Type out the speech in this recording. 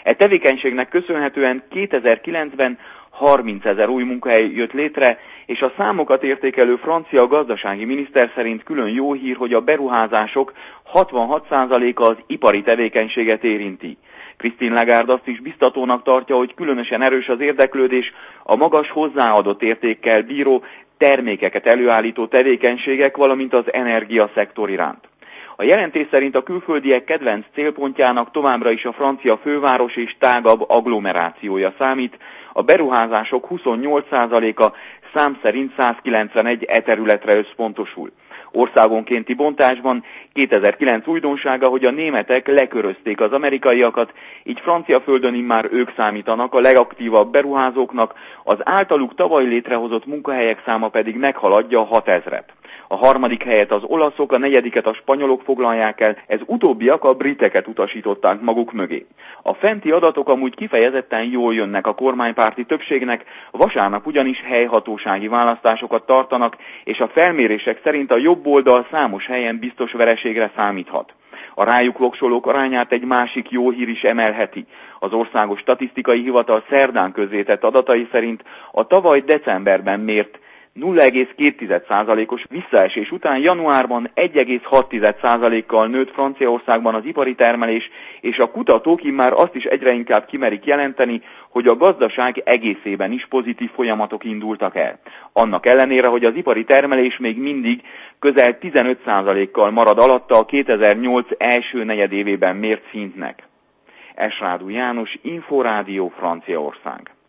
E tevékenységnek köszönhetően 2009-ben 30 000 új munkahely jött létre, és a számokat értékelő francia gazdasági miniszter szerint külön jó hír, hogy a beruházások 66%-a az ipari tevékenységet érinti. Christine Lagarde azt is biztatónak tartja, hogy különösen erős az érdeklődés a magas hozzáadott értékkel bíró termékeket előállító tevékenységek, valamint az energiaszektor iránt. A jelentés szerint a külföldiek kedvenc célpontjának továbbra is a francia főváros és tágabb agglomerációja számít, a beruházások 28%-a szám szerint 191 területre összpontosul. Országonkénti bontásban 2009 újdonsága, hogy a németek lekörözték az amerikaiakat, így francia földön immár ők számítanak a legaktívabb beruházóknak, az általuk tavaly létrehozott munkahelyek száma pedig meghaladja a 6 000-et. A harmadik helyet az olaszok, a negyediket a spanyolok foglalják el, ez utóbbiak a briteket utasították maguk mögé. A fenti adatok amúgy kifejezetten jól jönnek a kormánypárti többségnek, vasárnap ugyanis helyhatósági választásokat tartanak, és a felmérések szerint a jobb oldal számos helyen biztos vereségre számíthat. A rájuk voksolók arányát egy másik jó hír is emelheti. Az Országos Statisztikai Hivatal szerdán közzétett adatai szerint a tavaly decemberben mért 0,2%-os visszaesés után januárban 1,6%-kal nőtt Franciaországban az ipari termelés, és a kutatók immár azt is egyre inkább kimerik jelenteni, hogy a gazdaság egészében is pozitív folyamatok indultak el. Annak ellenére, hogy az ipari termelés még mindig közel 15%-kal marad alatta a 2008 első negyedévében mért szintnek. Esrádú János, Inforádió, Franciaország.